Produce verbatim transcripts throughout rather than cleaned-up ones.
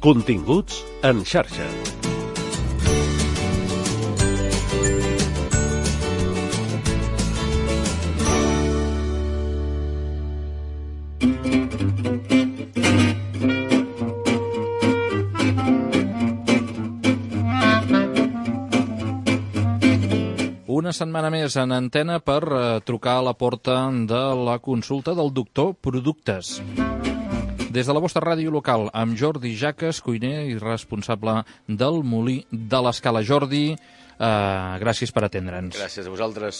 Continguts en xarxa. Una setmana més en antena per eh, trucar a la porta de la consulta del doctor Productes. Des de la vostra ràdio local, amb Jordi Jaques, cuiner i responsable del Molí de l'Escala. Jordi, eh, gràcies per atendre'ns. Gràcies a vosaltres.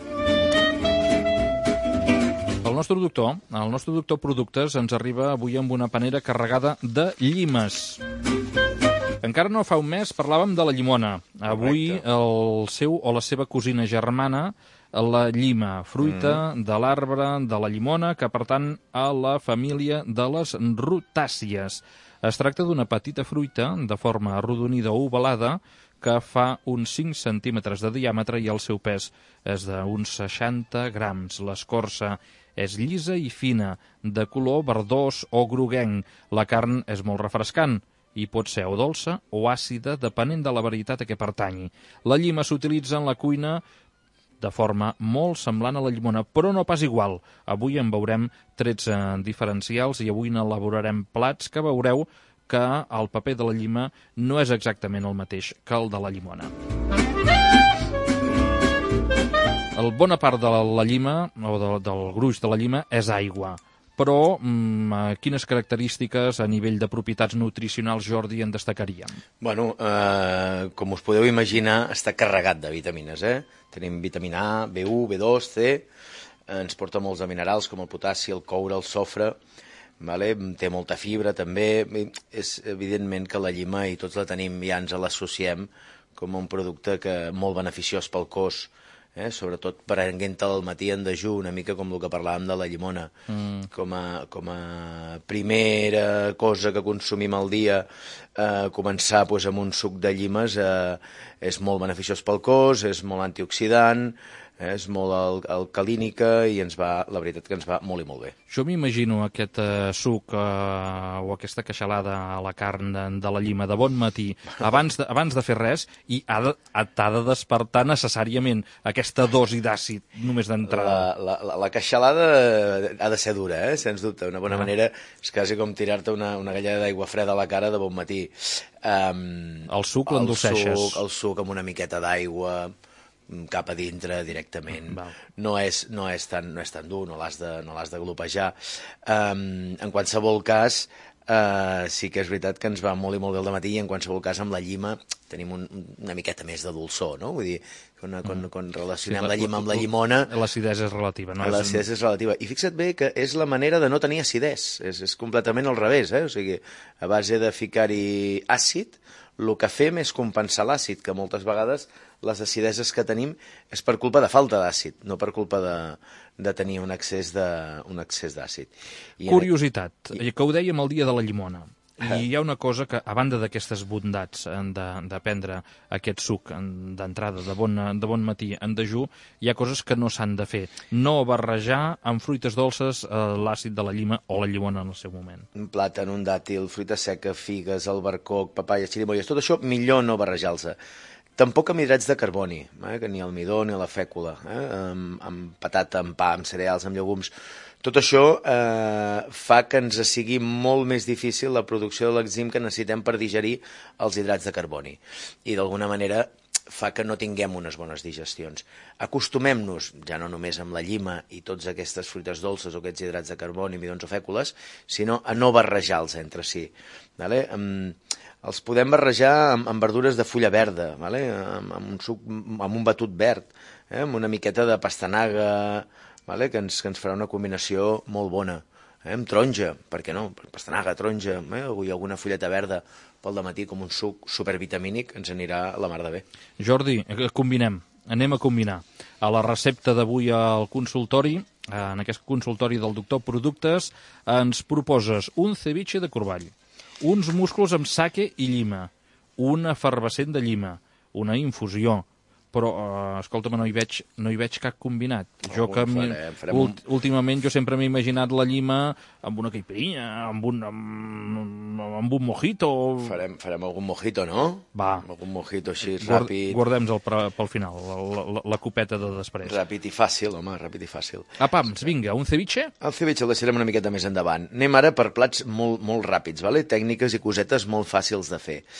El nostre doctor, el nostre doctor Productes, ens arriba avui amb una panera carregada de llimes. Encara no fa un mes parlàvem de la llimona. Avui Correcte. el seu o la seva cosina germana, la llima, fruita mm. de l'arbre de la llimona, que pertany a la família de les rutàcies. Es tracta d'una petita fruita de forma arrodonida o ovalada que fa uns cinc centímetres de diàmetre i el seu pes és d'uns seixanta grams. L'escorça és llisa i fina, de color verdós o groguenc. La carn és molt refrescant i pot ser o dolça o àcida, depenent de la varietat a què pertanyi. La llima s'utilitza en la cuina de forma molt semblant a la llimona, però no pas igual. Avui en veurem trets eh, diferencials i avui n'elaborarem plats que veureu que el paper de la llima no és exactament el mateix que el de la llimona. El bona part de la llima, o de, del gruix de la llima, és aigua. Però mmm, quines característiques a nivell de propietats nutricionals, Jordi, en destacaríem? Bueno, eh, com us podeu imaginar, està carregat de vitamines, eh? Tenim vitamina A, B u, B dos, C, ens porta molts de minerals com el potassi, el coure, el sofre, vale? Té molta fibra també. És evidentment que la llima, i tots la tenim, ja ens l'associem com un producte que molt beneficiós pel cos, Eh, sobretot prenent-te al matí en dejú, una mica com el que parlàvem de la llimona, mm. com, a, com a primera cosa que consumim al dia, eh, començar pues, amb un suc de llimes eh, és molt beneficiós pel cos, és molt antioxidant, eh, és molt al alcalínica i ens va, la veritat que ens va molt i molt bé. Jo m'imagino aquest eh, suc eh, o aquesta queixalada a la carn de, de la llima de bon matí, abans de, abans de fer res, i ha de, t'ha de despertar necessàriament aquesta dosi d'àcid només d'entrada. La, la, la, la queixalada ha de ser dura, eh? Sens dubte. Una bona ah. manera és quasi com tirar-te una, una galleda d'aigua freda a la cara de bon matí. Um, el suc l'endolceixes. El suc, el suc amb una miqueta d'aigua cap a dintre directament. Mm, no, és, no, és tan, no és tan dur, no l'has de, no l'has de glopejar. Um, en qualsevol cas, uh, sí que és veritat que ens va molt i molt bé al matí, i en qualsevol cas amb la llima tenim un, una miqueta més de dolçor, no? Vull dir, quan, quan, quan relacionem sí, la, la llima amb la llimona... L'acidesa és relativa, no? L'acidesa és relativa. I fixa't bé que és la manera de no tenir acidesa. És, és completament al revés, eh? O sigui, a base de ficar-hi àcid, el que fem és compensar l'àcid, que moltes vegades les acideses que tenim és per culpa de falta d'àcid, no per culpa de, de tenir un excés de, un excés d'àcid. I Curiositat, i... que ho dèiem el dia de la llimona. I hi ha una cosa que, a banda d'aquestes bondats de, de prendre aquest suc d'entrada de, bon, de bon matí en dejú, hi ha coses que no s'han de fer. No barrejar amb fruites dolces eh, l'àcid de la llima o la llimona en el seu moment. Un plàtan, un dàtil, fruita seca, figues, albercoc, papaies, xirimoies, tot això millor no barrejar-los. Tampoc amb hidrats de carboni, eh, que ni el midó ni la fècula, eh, amb, amb patata, amb pa, amb cereals, amb llegums. Tot això eh, fa que ens sigui molt més difícil la producció de l'enzim que necessitem per digerir els hidrats de carboni. I d'alguna manera fa que no tinguem unes bones digestions. Acostumem-nos, ja no només amb la llima i totes aquestes fruites dolces o aquests hidrats de carboni, midons o fècules, sinó a no barrejar-los entre si. Vale? Um, els podem barrejar amb, amb verdures de fulla verda, vale? amb, amb, un suc, amb un batut verd, eh? amb una miqueta de pastanaga, vale? que, ens, que ens farà una combinació molt bona. Eh? Amb taronja, per què no? Pastanaga, taronja, eh? i alguna fulleta verda pel dematí com un suc supervitamínic, ens anirà a la mar de bé. Jordi, combinem, anem a combinar. A la recepta d'avui al consultori, en aquest consultori del doctor Productes, ens proposes un ceviche de corball, uns musclos amb sake i llima, un efervescent de llima, una infusió, però, uh, escolta'm, no hi veig, no hi veig cap combinat. Jo Oh, que farem, farem ult, últimament jo sempre m'he imaginat la llima amb una caipirinha, amb un, amb, amb un mojito... Farem, farem algun mojito, no? Va. Algun mojito així, Guard, ràpid. Guardem-nos pel final, la, la, la copeta de després. Ràpid i fàcil, home, ràpid i fàcil. Apams, vinga, un ceviche? El ceviche el deixarem una miqueta més endavant. Anem ara per plats molt, molt ràpids, vale? Tècniques i cosetes molt fàcils de fer.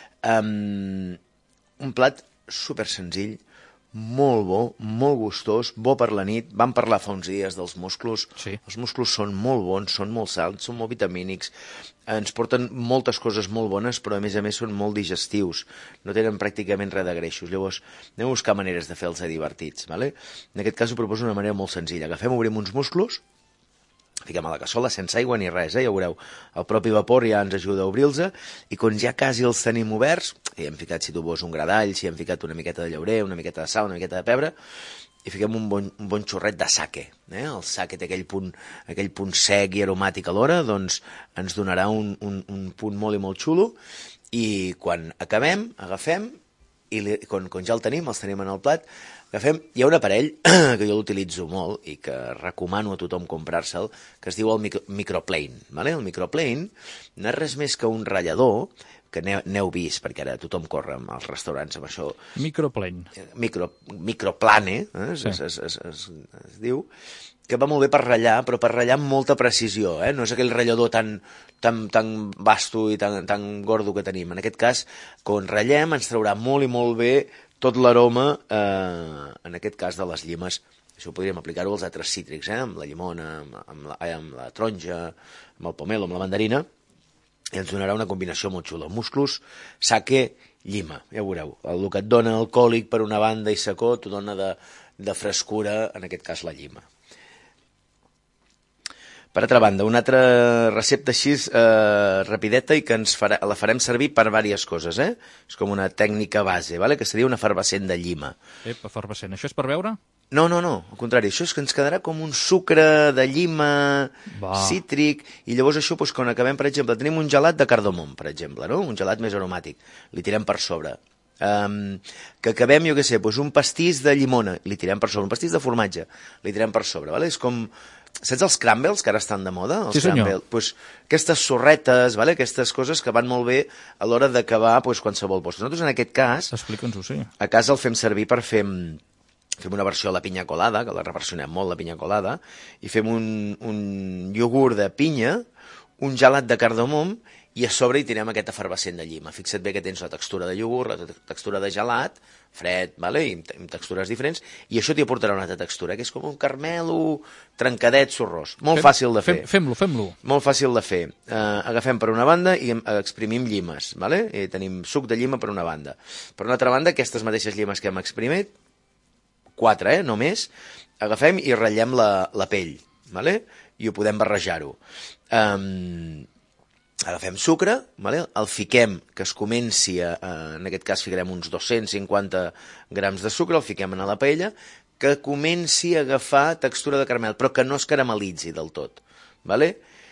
Um, un plat super senzill, molt bo, molt gustós, bo per la nit. Vam parlar fa uns dies dels musclos. Sí. Els musclos són molt bons, són molt salts, són molt vitamínics, ens porten moltes coses molt bones, però a més a més són molt digestius. No tenen pràcticament res de greixos. Llavors, anem a buscar maneres de fer-los divertits. Vale? En aquest cas ho proposo d'una manera molt senzilla. Agafem, obrim uns musclos, fiquem a la cassola sense aigua ni res, eh? Ja veureu, el propi vapor ja ens ajuda a obrir-los, i quan ja quasi els tenim oberts, hi hem ficat, si tu vols, un gra d'all, si hem ficat una miqueta de llaurer, una miqueta de sal, una miqueta de pebre, i fiquem un bon, un bon xorret de sake. Eh? El sake té aquell punt, aquell punt sec i aromàtic alhora, doncs ens donarà un, un, un punt molt i molt xulo, i quan acabem, agafem, i li, quan, quan ja el tenim, els tenim en el plat, agafem, hi ha un aparell que jo l'utilitzo molt i que recomano a tothom comprar-se'l, que es diu el micro, microplane. Vale? El microplane no és res més que un ratllador, que n'heu vist, perquè ara tothom corre als restaurants amb això. Microplane. Micro, microplane, eh? es, Sí. es, es, es, es, es diu, que va molt bé per ratllar, però per ratllar amb molta precisió, eh? No és aquell ratllador tan, tan, tan vasto i tan, tan gordo que tenim. En aquest cas, quan ratllem, ens traurà molt i molt bé tot l'aroma, eh, en aquest cas, de les llimes. Això podríem aplicar-ho als altres cítrics, eh? Amb la llimona, amb, amb, la, amb la taronja, amb el pomelo, amb la mandarina, i ens donarà una combinació molt xula. Musclos, sake, llima, ja veureu. El que et dona alcohòlic per una banda i secó, t'ho dona de, de frescura, en aquest cas la llima. Per altra banda, una altra recepta així eh, rapideta i que ens farà, la farem servir per diverses coses, eh? És com una tècnica base, vale? Que seria una efervescent de llima. Epa, efervescent. Això és per beure? No, no, no, al contrari, això és que ens quedarà com un sucre de llima Va. cítric, i llavors això, doncs, quan acabem, per exemple, tenim un gelat de cardamom, per exemple, no? Un gelat més aromàtic, li tirem per sobre. Um, que acabem, jo què sé, doncs un pastís de llimona, li tirem per sobre, un pastís de formatge, li tirem per sobre, vale? És com... Saps els crumbles, que ara estan de moda? Els Sí, senyor. crumbles? Pues, aquestes sorretes, vale? Aquestes coses que van molt bé a l'hora d'acabar pues, qualsevol postre. Nosaltres, en aquest cas, Explica'ns-ho, sí. a casa el fem servir per fer... Fem una versió a la pinya colada, que la reversionem molt, la pinya colada, i fem un, un iogurt de pinya, un gelat de cardamom, i a sobre hi tirem aquest efervescent de llima. Fixa't bé que tens la textura de iogurt, la textura de gelat, fred, vale? I amb textures diferents, i això t'hi aportarà una altra textura, que és com un carmelo trencadet, sorrós. Molt Fem, fàcil de fer. Fem, fem-lo, fem-lo. Molt fàcil de fer. Uh, agafem per una banda i exprimim llimes, vale? I tenim suc de llima per una banda. Per una altra banda, aquestes mateixes llimes que hem exprimit, quatre, eh? No més, agafem i ratllem la, la pell, vale? I ho podem barrejar-ho. Um, agafem sucre, vale? El fiquem, que es comenci a, a, en aquest cas ficarem uns dos-cents cinquanta grams de sucre, el fiquem a la paella, que comenci a agafar textura de caramel, però que no es caramelitzi del tot, vale?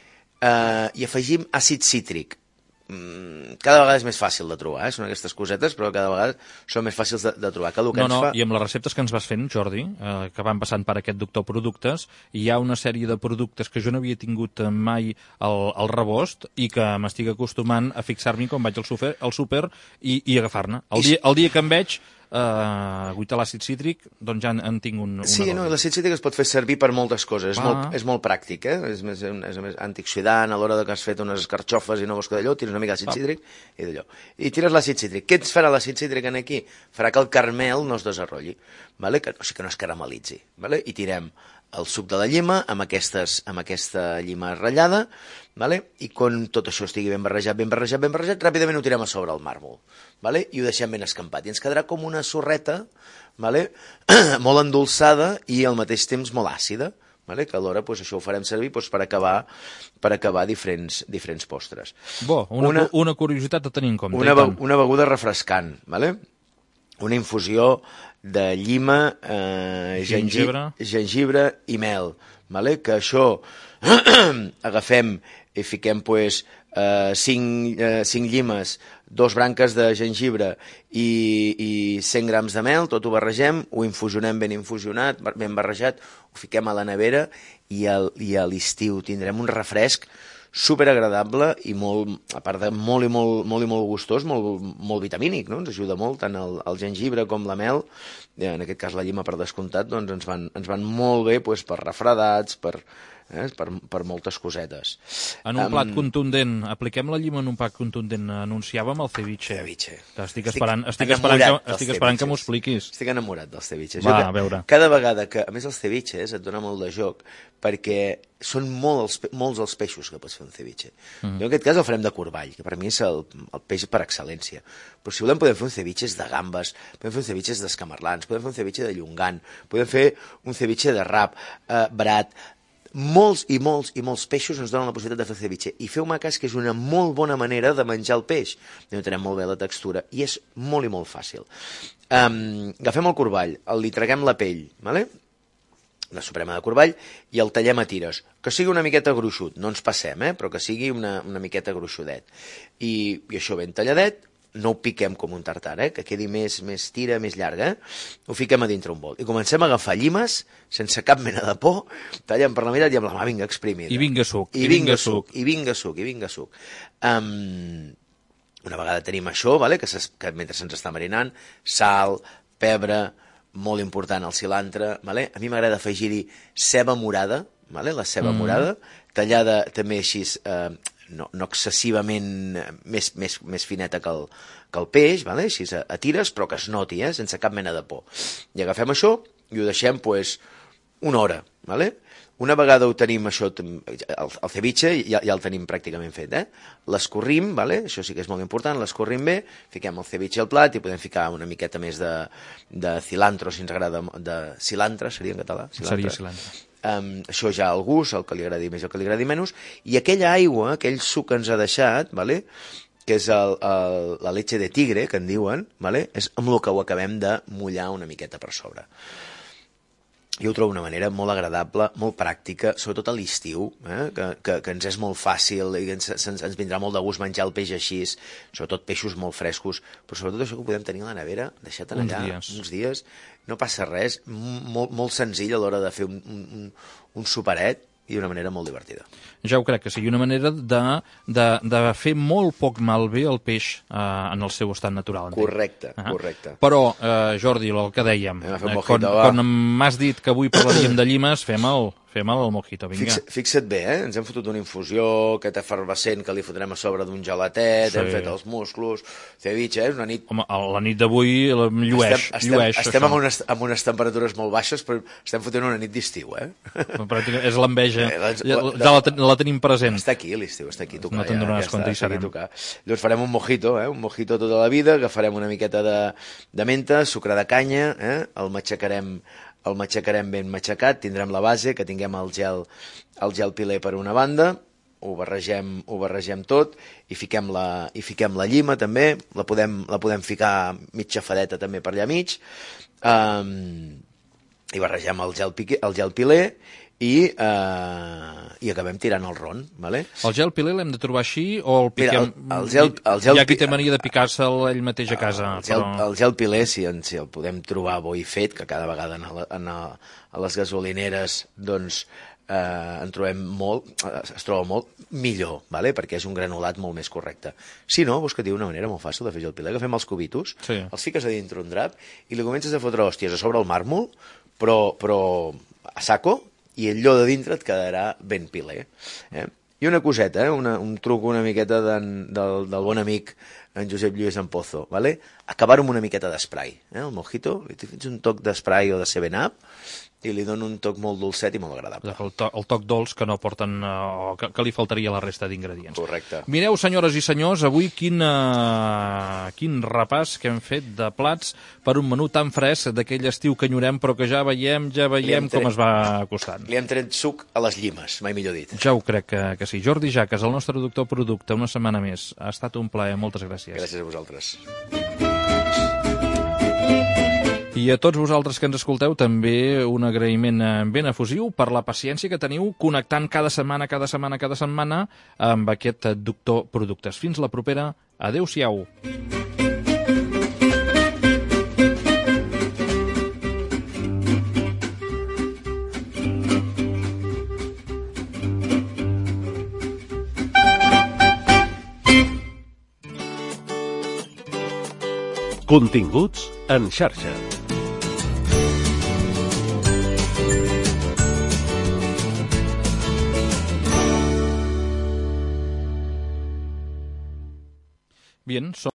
Uh, i afegim àcid cítric. Mm, cada vegada és més fàcil de trobar, eh? Són aquestes cosetes, però cada vegada són més fàcils de, de trobar. Que el que No, no, ens fa... i amb les receptes que ens vas fent, Jordi, eh, que van passant per aquest doctor Productes, hi ha una sèrie de productes que jo no havia tingut mai al, al rebost i que m'estic acostumant a fixar-m'hi quan vaig al súper, al súper i, i agafar-ne. El, I... dia, el dia que em veig Uh, guita l'àcid cítric, doncs ja en, en tinc un, una Sí, no, dosi. l'àcid cítric es pot fer servir per moltes coses, és, Ah. molt, és molt pràctic, eh? És més, és més antioxidant, a l'hora de que has fet unes escarxofes i no vols que d'allò, tires una mica d'àcid Ah. cítric i d'allò. I tires l'àcid cítric. Què ens farà l'àcid cítric en aquí? Farà que el caramel no es desenrotlli, vale? Que, o sigui que no es caramelitzi, vale? I tirem el suc de la llima amb, aquestes, amb aquesta llima ratllada, vale? I quan tot això estigui ben barrejat, ben barrejat, ben barrejat, ràpidament ho tirem a sobre el màrmol, vale? I ho deixem ben escampat. I ens quedarà com una sorreta, vale? molt endolçada i al mateix temps molt àcida, vale? Que alhora pues, això ho farem servir pues, per acabar, per acabar diferents, diferents postres. Bo, una, Una- una, una curiositat a tenir en compte. Una, i be tant. una beguda refrescant, vale? Una infusió de llima, eh, gengi Gingebre. gengibre i mel. vale? Que això agafem i fiquem pues, eh, cinc, eh, cinc llimes, dos branques de gengibre i, i cent grams de mel, tot ho barregem, ho infusionem ben infusionat, ben barrejat, ho fiquem a la nevera i, el, i a l'estiu tindrem un refresc super agradable i molt, a part de molt i molt, molt, i molt gustós, molt, molt vitamínic, no? Ens ajuda molt, tant el, el gengibre com la mel, en aquest cas la llima per descomptat, doncs ens van, ens van molt bé pues, per refredats, per, eh, per, per moltes cosetes. En un plat um, contundent, apliquem la llima en un plat contundent, anunciàvem el ceviche. Ceviche. Que estic esperant, estic esperant, que, estic esperant que m'ho expliquis. Estic enamorat dels ceviches. Va, jo, a veure. Cada vegada que, a més els ceviches et dona molt de joc, perquè són molt els, molts els peixos que pots fer un ceviche. Mm. Jo en aquest cas el farem de corball, que per mi és el, el peix per excel·lència. Però si volem podem fer un ceviche de gambes, podem fer un ceviche d'escamarlans, podem fer un ceviche de llongant, podem fer un ceviche de rap, eh, brat. Molts i molts i molts peixos ens donen la possibilitat de fer ceviche. I feu-me cas que és una molt bona manera de menjar el peix. No tenem molt bé la textura i és molt i molt fàcil. Um, agafem el corball, el, li traguem la pell, ¿vale? La suprema de corball, i el tallem a tires. Que sigui una miqueta gruixut, no ens passem, eh? Però que sigui una, una miqueta gruixudet. I, I això ben talladet, no ho piquem com un tartar, eh? Que quedi més, més tira, més llarga, eh? Ho fiquem a dintre un bol. I comencem a agafar llimes, sense cap mena de por, tallem per la meitat i amb la mà vinga exprimida. I vinga suc. I vinga suc, i vinga suc, i vinga suc. Um, una vegada tenim això, vale? que, que mentre se'ns està marinant, sal, pebre, molt important el cilantre, vale? A mi m'agrada afegir-hi ceba morada, vale? La ceba mm. morada, tallada també així, eh, no, no excessivament més, més, més fineta que el, que el peix, vale? Així a, a tires, però que es noti, eh? Sense cap mena de por. I agafem això i ho deixem pues, una hora, vale? Una vegada ho tenim, això, el, el ceviche ja, ja el tenim pràcticament fet, eh? L'escorrim, vale? Això sí que és molt important, l'escorrim bé, fiquem el ceviche al plat i podem ficar una miqueta més de, de cilantro, si ens agrada, de cilantre, seria en català? Cilantre. Seria cilantre. Um, això ja al gust, el que li agradi més i el que li agradi menys, i aquella aigua, aquell suc que ens ha deixat, vale? Que és el, el, la leche de tigre, que en diuen, vale? És amb el que ho acabem de mullar una miqueta per sobre. Jo ho trobo una manera molt agradable, molt pràctica, sobretot a l'estiu, eh? que, que, que ens és molt fàcil i ens, ens, ens vindrà molt de gust menjar el peix així, sobretot peixos molt frescos, però sobretot això que ho podem tenir a la nevera, deixat allà uns dies, uns dies no passa res, molt, molt senzill a l'hora de fer un, un, un superet i d'una manera molt divertida. Ja ho crec que sigui una manera de, de, de fer molt poc malbé el peix eh, en el seu estat natural. Entenc. Correcte, ah. correcte. Però, eh, Jordi, el que dèiem, eh, mojito, quan, quan m'has dit que avui parlaríem de llimes, fem el, fem el mojito, vinga. Fixa, fixa't bé, eh? Ens hem fotut una infusió, aquest efervescent que li fotrem a sobre d'un gelatet, sí. Hem fet els musclos, ceviche, eh? Una nit... Home, la nit d'avui llueix, estem, estem, llueix. Estem amb unes, amb unes temperatures molt baixes, però estem fotent una nit d'estiu, eh? És l'enveja, eh, doncs, ja, la, la tenim present. Està aquí l'estiu, està aquí, tocar. No te'n donaràs compte i serem. Llavors farem un mojito, eh? Un mojito tota la vida, agafarem una miqueta de, de menta, sucre de canya, eh? El matxacarem el matxacarem ben matxacat, tindrem la base, que tinguem el gel, el gel pilé per una banda, ho barregem, ho barregem tot i fiquem, la, i fiquem la llima també, la podem, la podem ficar mitja fadeta també per allà mig, um, i barregem el gel, pique, el gel pilé i, uh, i acabem tirant el ron, vale? El gel pilé l'hem de trobar així o el piquem? Mira, el, el gel, el gel, hi ha qui té mania de picar-se'l ell mateix a casa. El gel, però... el gel pilé, si, en, si el podem trobar bo i fet, que cada vegada en, la, en a, a les gasolineres doncs, eh, en trobem molt, es troba molt, millor, vale? Perquè és un granulat molt més correcte. Si no, vols que et diu una manera molt fàcil de fer gel pilé, agafem els cubitos, sí. Els fiques a dintre un drap i li comences a fotre hòsties a sobre el màrmol, però, però a saco, i el llo de dintre et quedarà ben pilé. Eh? I una coseta, eh? una, un truc una miqueta del, del bon amic en Josep Lluís Ampozo, vale? Acabar-ho amb una miqueta d'esprai. Eh? El mojito, li tens un toc d'esprai o de seven up i li dono un toc molt dolcet i molt agradable. El, to, el toc dolç que no porten, o que, que li faltaria a la resta d'ingredients. Correcte. Mireu, senyores i senyors, avui quin, uh, quin repàs que hem fet de plats per un menú tan fresc d'aquell estiu que enyorem, però que ja veiem, ja veiem com es va acostant. Li hem tret suc a les llimes, mai millor dit. Ja ho crec que, que sí. Jordi Jaques, el nostre doctor producte, una setmana més. Ha estat un plaer, moltes gràcies. Gràcies a vosaltres. I a tots vosaltres que ens escolteu, també un agraïment ben efusiu per la paciència que teniu connectant cada setmana, cada setmana, cada setmana amb aquest Doctor Productes. Fins la propera. Adéu-siau. Continguts en xarxa. Bien,